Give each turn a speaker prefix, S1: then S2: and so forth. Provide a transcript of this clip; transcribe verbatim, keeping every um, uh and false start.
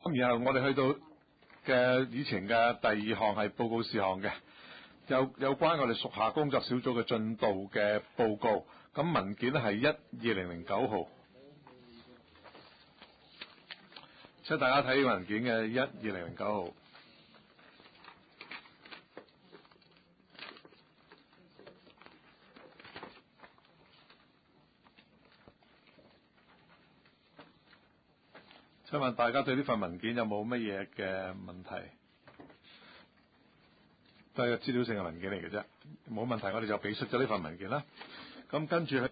S1: 咁然後我哋去到嘅議程嘅第二項係報告事項嘅，有有關我哋屬下工作小組嘅進度嘅報告。咁文件咧係一二零零九號，請大家睇文件嘅一二零零九號。請問大家對呢份文件有冇乜嘢嘅問題？都係個資料性嘅文件嚟嘅啫，冇問題，我哋就俾出咗呢份文件啦。咁跟住